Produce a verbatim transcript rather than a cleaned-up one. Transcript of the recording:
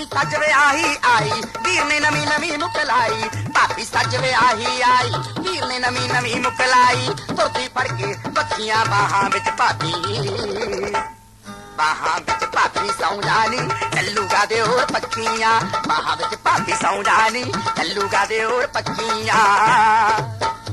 सज विआही आई वीर ने नवी नवी मुकलाई भाभी सज विआही आई वीर ने नवी नवी मुकलाई तुरती फड़ के पक्खियां बाहां विच भाभी बाहां विच भाभी सौ जानी चलूगा दे और पक्खियां बाहां विच भाभी सौ जानी चलूगा दे और पक्खियां